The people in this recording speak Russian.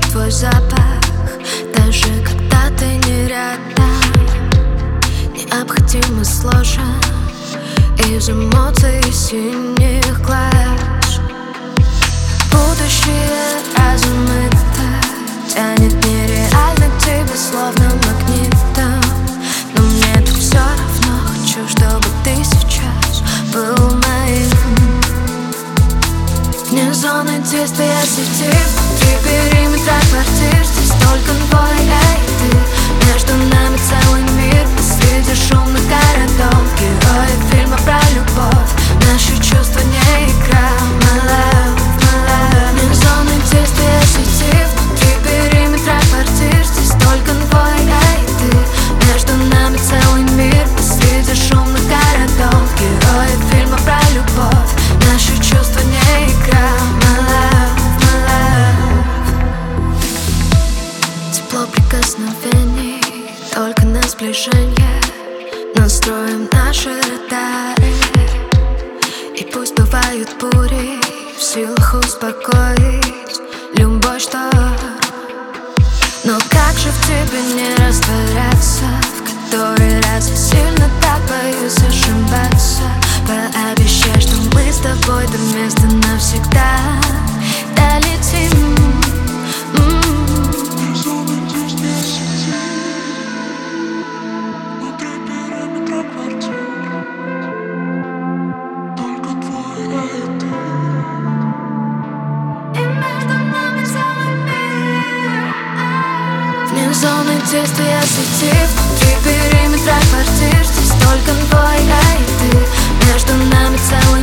твой запах, даже когда ты не рядом. Необходимо сложен из эмоций синих глаз. Будущее размыто, тянет нереально к тебе словно магнитом. Но мне так все равно, хочу, чтобы ты сейчас был моим. Вне зоны действия сети, внутри периметра квартир. Здесь только твой ты, между нами целый мир. Посреди шумных городов, герои фильма про любовь. Наши чувства не игра, my love, my love. Вне зоны действия сети, внутри периметра квартир. Здесь только твой ты, между нами целый мир. Посреди шумных городов, герои фильма про любовь. Наши чувства не игра, my love, my love. Тепло прикосновений, только на сближение. Настроим наши радары, и пусть бывают бури, в силах успокоить любой шторм. Но как же в тебе не растворяться? В который раз я сильно так боюсь ошибаться. Пообещай, что мы с тобой до места навсегда долетим. Вне зоны действия сети, внутри периметра квартир. Здесь только твой ты, между нами целый